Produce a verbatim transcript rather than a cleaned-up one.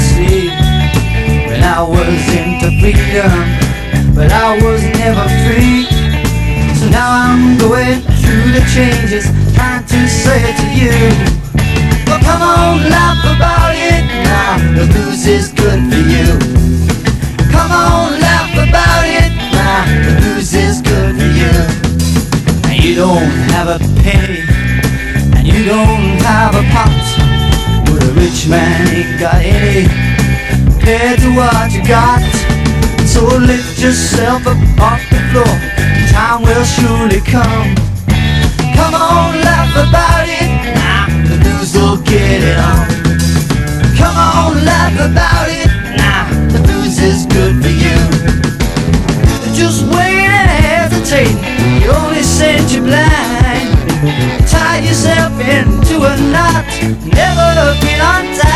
see when I was into freedom, but I was never free. So now I'm going through the changes, trying to say to you, well, come on, laugh about it now. The blues is good for you. Come on, laugh about it now. The blues is good for you. And you don't have a penny, and you don't have a pot, but a rich man ain't got any compared to what you got. So lift yourself up off the floor, time will surely come. Come on, laugh about it now. The blues will get it on. Come on, laugh about it now. The blues is good for you. Just wait and hesitate, you only sent you blind. Tie yourself into a knot, never been untied.